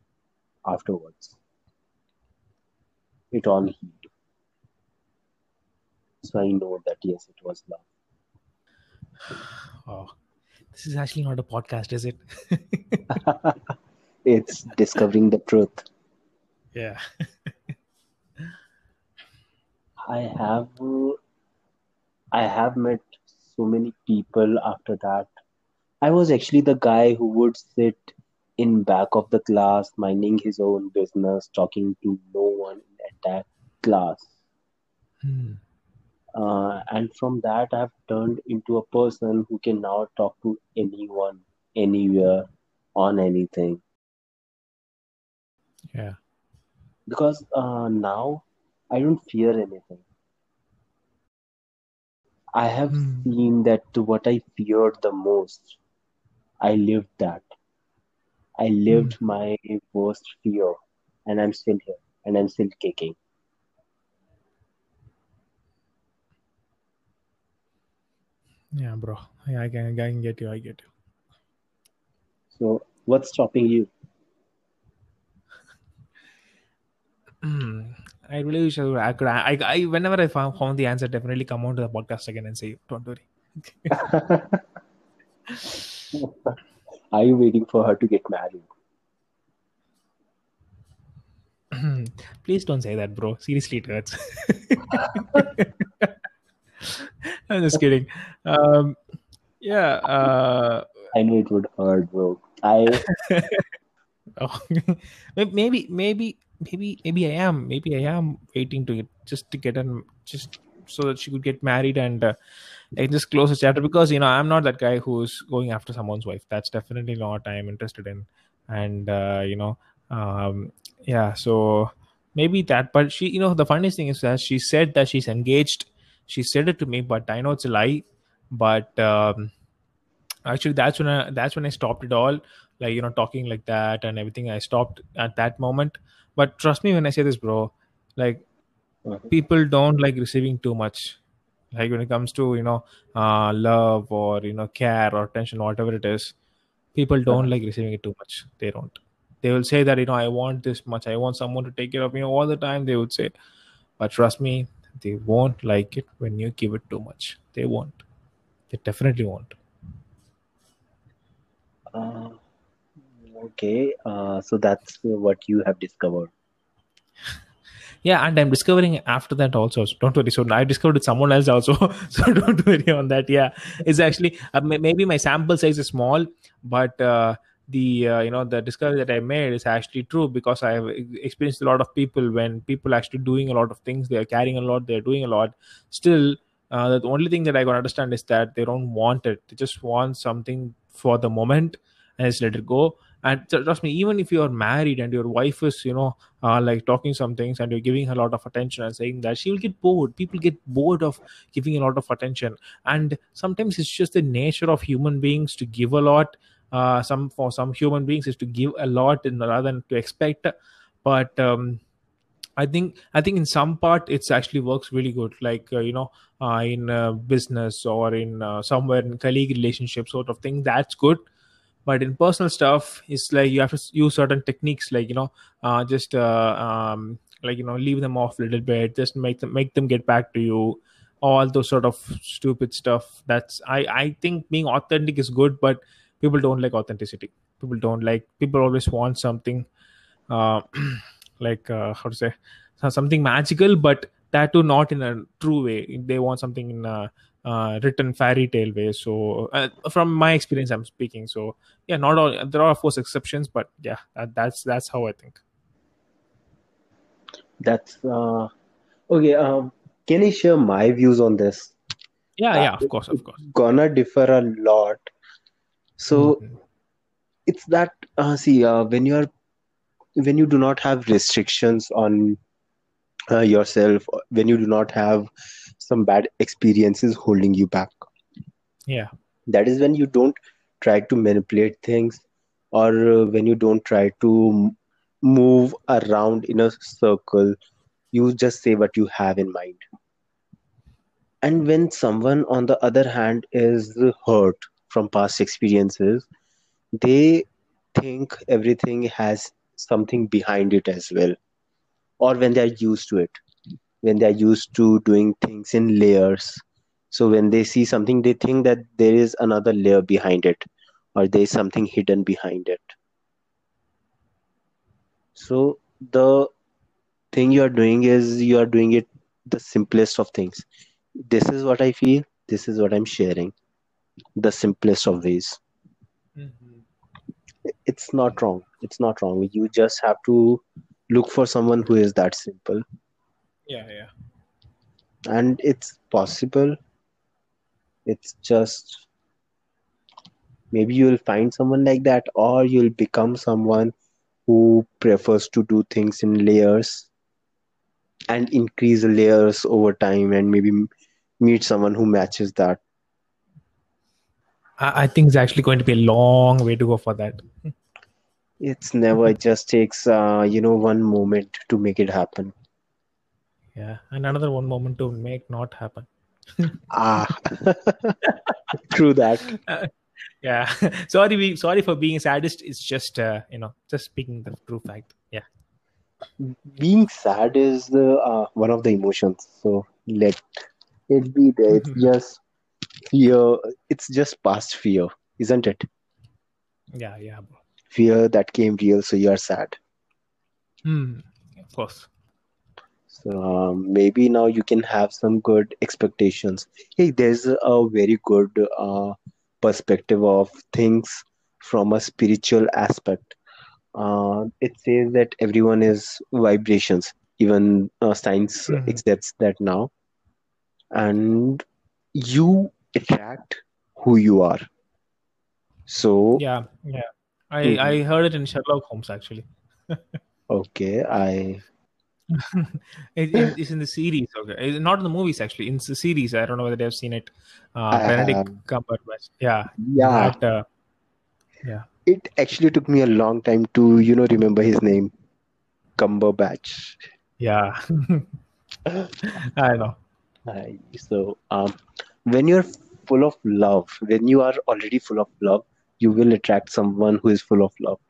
afterwards. It all healed. So I know that yes, it was love. Oh, this is actually not a podcast, is it? It's discovering the truth. Yeah. I have uh, I have met so many people after that. I was actually the guy who would sit in back of the class, minding his own business, talking to no one in the entire class. Hmm. Uh, and from that, I've turned into a person who can now talk to anyone, anywhere, on anything. Yeah. Because uh, now I don't fear anything. I have Hmm. seen that what I feared the most, I lived that. I Hmm. lived my worst fear, and I'm still here, and I'm still kicking. Yeah, bro. Yeah, I can, I can get you. I get you. So, what's stopping you? Hmm. I really wish I would. I could. I, I whenever I found, found the answer, definitely come on to the podcast again and say, "Don't worry." Are you waiting for her to get married? Please don't say that, bro. Seriously, it hurts. I'm just kidding. Um, yeah. Uh, I know it would hurt, bro. I oh, maybe, maybe, maybe, maybe I am. Maybe I am waiting to get just to get an just so that she could get married and uh, I can just close the chapter because you know I'm not that guy who's going after someone's wife. That's definitely not I am interested in, and uh, you know, um, yeah. So maybe that, but she, you know, the funniest thing is that she said that she's engaged. She said it to me, but I know it's a lie. But um, actually that's when I that's when I stopped it all, like you know talking like that and everything. I stopped at that moment. But trust me when I say this, bro, like Mhm. people don't like receiving too much, like when it comes to you know uh love or you know care or attention, whatever it is. People don't like receiving it too much. They don't. They will say that you know I want this much, I want someone to take care of me all the time, they would say. But trust me, they won't like it when you give it too much. They won't. They definitely won't. uh, okay. Uh, so that's what you have discovered. Yeah, and I'm discovering after that also. So don't worry. So I discovered with someone else also. So don't worry on that. Yeah, it's actually uh, may- maybe my sample size is small, but uh, the uh, you know the discovery that I made is actually true because I have e- experienced a lot of people when people actually doing a lot of things. They are carrying a lot. They are doing a lot. Still, uh, the only thing that I can understand is that they don't want it. They just want something for the moment and just let it go. And tr- trust me, even if you are married and your wife is you know uh, like talking some things and you're giving her a lot of attention and saying that, she will get bored. People get bored of giving a lot of attention, and sometimes it's just the nature of human beings to give a lot. Uh, some for some human beings is to give a lot and rather than to expect. But um, I think I think in some part it's actually works really good. Like uh, you know, uh, in uh, business or in uh, somewhere in colleague relationship sort of thing. That's good. But in personal stuff, it's like you have to s- use certain techniques, like you know, uh, just uh, um, like you know, leave them off a little bit, just make them make them get back to you. All those sort of stupid stuff. That's I I think being authentic is good, but people don't like authenticity. People don't like. People always want something uh, like uh, how to say, so- something magical, but that too not in a true way. They want something in a uh, written fairy tale way. So uh, from my experience I'm speaking. So yeah, not all, there are of course exceptions, but yeah, that, that's that's how I think. That's uh, okay. Um, can I share my views on this? Yeah, Uh, yeah, of it, course, of it's course. gonna differ a lot. So Mhm. it's that uh, see, uh, when you are when you do not have restrictions on uh, yourself, when you do not have some bad experiences holding you back, Yeah. that is when you don't try to manipulate things, or uh, when you don't try to m- move around in a circle. You just say what you have in mind. And when someone on the other hand is hurt from past experiences, they think everything has something behind it as well, or when they are used to it. when they are used to doing things in layers. So when they see something, they think that there is another layer behind it, or there is something hidden behind it. So the thing you are doing is you are doing it the simplest of things. This is what I feel. This is what I'm sharing. The simplest of ways. Mhm. It's not wrong. It's not wrong. You just have to look for someone who is that simple. Yeah, yeah. And it's possible. It's just maybe you'll find someone like that, or you'll become someone who prefers to do things in layers and increase the layers over time and maybe m- meet someone who matches that. I, I think it's actually going to be a long way to go for that. It's never, it just takes, uh, you know, one moment to make it happen. Yeah, and another one moment to make not happen. Ah, true that. Uh, yeah, sorry, we sorry for being a sadist. It's just uh, you know, just speaking the true fact. Yeah. Being sad is uh, uh, one of the emotions. So let it be there. It's just fear. It's just past fear, isn't it? Yeah, yeah, bro. Fear that came real, so you are sad. Hmm. Of course. So um, maybe now you can have some good expectations. Hey, there's a very good uh, perspective of things from a spiritual aspect. Uh, it says that everyone is vibrations. Even uh, science Mhm. accepts that now, and you attract who you are. So, Yeah, yeah. I mhm, I heard it in Sherlock Holmes actually. okay, I it, in, it's in the series. Okay, it's not in the movies actually. In the series, I don't know whether they have seen it. Uh, I Benedict have, Cumberbatch. Yeah, yeah. that. Uh, yeah, It actually took me a long time to, you know, remember his name, Cumberbatch. yeah. I know. Hi. So, um, when you're full of love, when you are already full of love, you will attract someone who is full of love.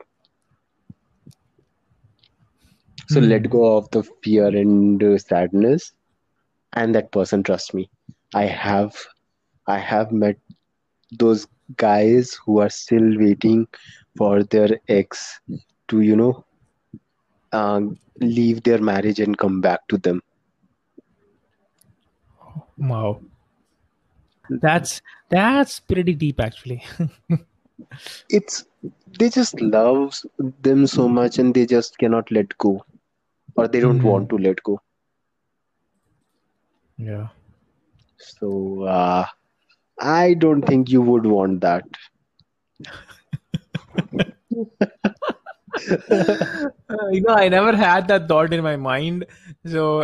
So let Hmm. go of the fear and uh, sadness, and that person, trust me, I have, I have met those guys who are still waiting for their ex to, you know, uh, leave their marriage and come back to them. Wow. That's that's pretty deep actually. It's they just love them so much, and they just cannot let go, or they don't want Hmm. to let go. Yeah. So uh, I don't think you would want that. Uh, you know, I never had that thought in my mind. So,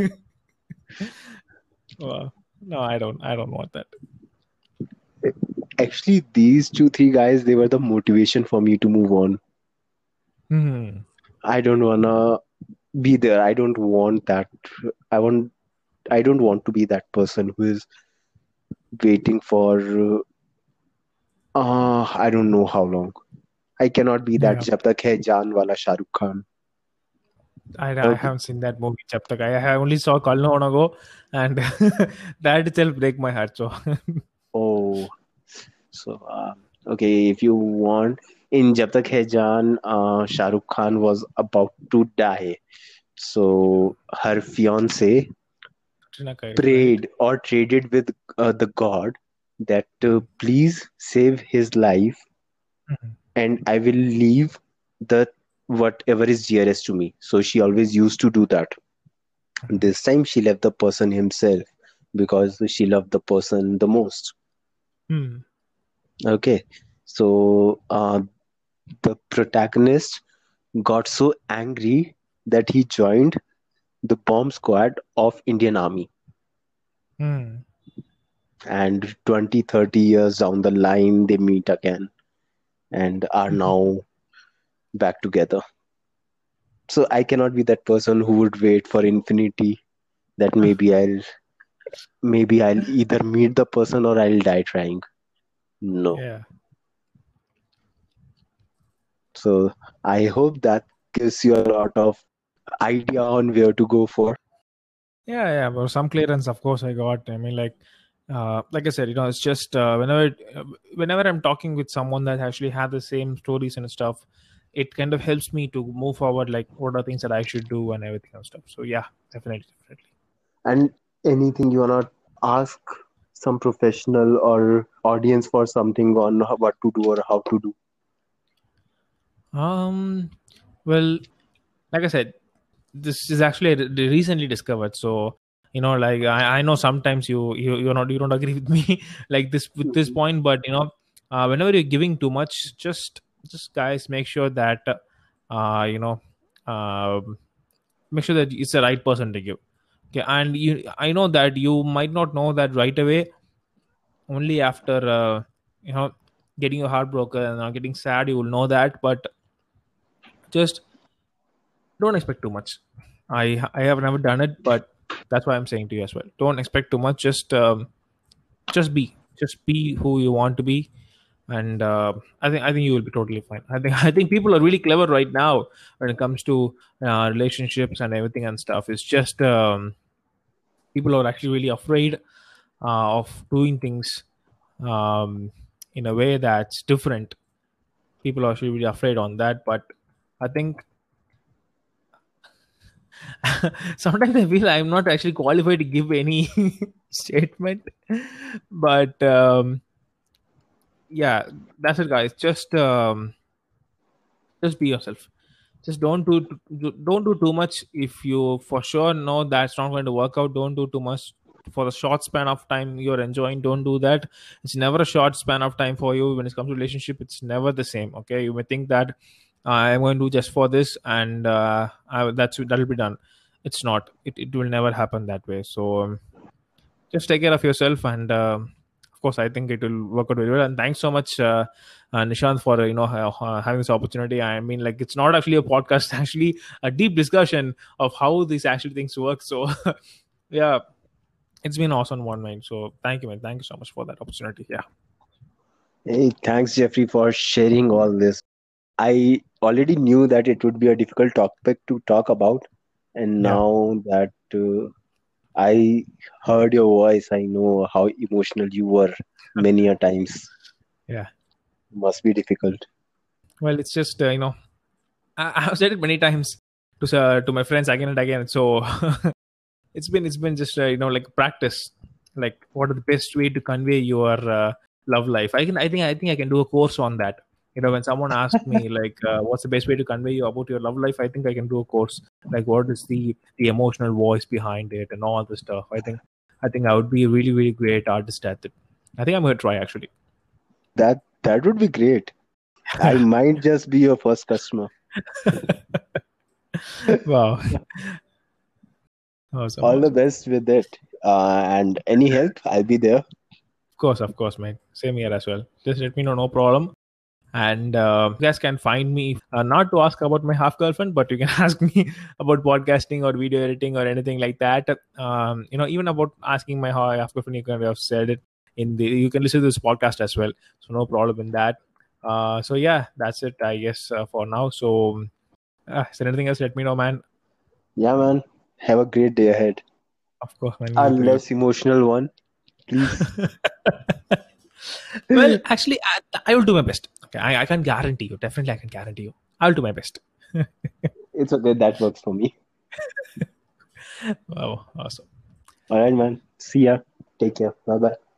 well, no, I don't. I don't want that. Actually, these two, three guys, they were the motivation for me to move on. Hmm. I don't wanna be there. I don't want that. I want. I don't want to be that person who is waiting for. Uh, I don't know how long. I cannot be that Yeah. jab tak hai jaan wala Shah Rukh Khan. I, I Okay. haven't seen that movie Jab Tak. I, I only saw Kal Ho Na Go, and that itself break my heart. So, Oh, so uh, okay. If you want, in Jab Tak Hai Jaan, uh, Shah Rukh Khan was about to die. So her fiance Katrina Kaif, right? prayed or traded with uh, the god that uh, please save his life, Mhm. and I will leave the whatever is dearest to me. So she always used to do that. Mhm. This time she left the person himself because she loved the person the most. Hmm. Okay, so uh, the protagonist got so angry that he joined the bomb squad of Indian Army. Hmm. And twenty, thirty years down the line, they meet again and are now back together. So I cannot be that person who would wait for infinity, that maybe I'll maybe I'll either meet the person or I'll die trying. No. Yeah. So I hope that gives you a lot of idea on where to go for. Yeah, yeah. But some clearance, of course, I got. I mean, like, uh, like I said, you know, it's just uh, whenever, uh, whenever I'm talking with someone that actually had the same stories and stuff, it kind of helps me to move forward. Like, what are things that I should do and everything and stuff. So yeah, definitely, definitely. And anything you wanna ask some professional or audience for something on how- what to do or how to do? Um, well, like I said, this is actually re- recently discovered. So you know, like I, I know sometimes you you you're not you don't agree with me like this with this Mhm. point, but you know, uh, whenever you're giving too much, just just guys make sure that uh you know um make sure that it's the right person to give. Okay, and you I know that you might not know that right away. Only after uh, you know getting your heart broken and uh, getting sad, you will know that. But just don't expect too much. I i have never done it, but that's why I'm saying to you as well, don't expect too much. Just um, just be just be who you want to be. And uh, i think i think you will be totally fine. I think i think people are really clever right now when it comes to uh, relationships and everything and stuff. It's just um, people are actually really afraid uh, of doing things um, in a way that's different. People are actually really afraid on that. But I think sometimes I feel I'm not actually qualified to give any statement. But um, yeah, that's it, guys. Just um, just be yourself. Just don't do do- don't do too much. If you for sure know that's not going to work out, don't do too much. For the short span of time you're enjoying, don't do that. It's never a short span of time for you when it comes to relationship. It's never the same. Okay, you may think that uh, I'm going to do just for this, and uh, I, that's that'll be done. It's not. It, it will never happen that way. So um, just take care of yourself. And uh, of course, I think it will work out very well. And thanks so much, uh, uh, Nishant, for uh, you know uh, uh, having this opportunity. I mean, like, it's not actually a podcast, it's actually a deep discussion of how these actually things work. So yeah, it's been awesome one, man. So thank you, man. Thank you so much for that opportunity. Yeah. Hey, thanks, Jeffrey, for sharing all this. I already knew that it would be a difficult topic to talk about, and Yeah. now that uh, I heard your voice, I know how emotional you were many a times. Yeah. Must be difficult. Well, it's just uh, you know I, I've said it many times to uh, to my friends again and again. So it's been it's been just uh, you know like practice. Like, what are the best way to convey your uh, love life? I can I think I think I can do a course on that. You know, when someone asks me like, uh, what's the best way to convey you about your love life, I think I can do a course. Like, what is the the emotional voice behind it and all the stuff. I think I think I would be a really really great artist at it. I think I'm gonna try actually. That that would be great. I might just be your first customer. Wow. Awesome, All the awesome. best with it. Uh, and any help, I'll be there. Of course, of course, mate. Same here as well. Just let me know, no problem. And uh, you guys can find me uh, not to ask about my half girlfriend, but you can ask me about podcasting or video editing or anything like that. Um, you know, even about asking my half girlfriend, you can have said it in the. You can listen to this podcast as well, so no problem in that. Uh, so yeah, that's it, I guess, uh, for now. So, uh, is there anything else? Let me know, man. Yeah, man. Have a great day ahead. Of course, man. A You too. less emotional one, please. Well, actually, I, I will do my best. Okay, I, I can't guarantee you. Definitely, I can guarantee you. I'll do my best. It's okay. That works for me. Wow, awesome. All right, man. See ya. Take care. Bye bye.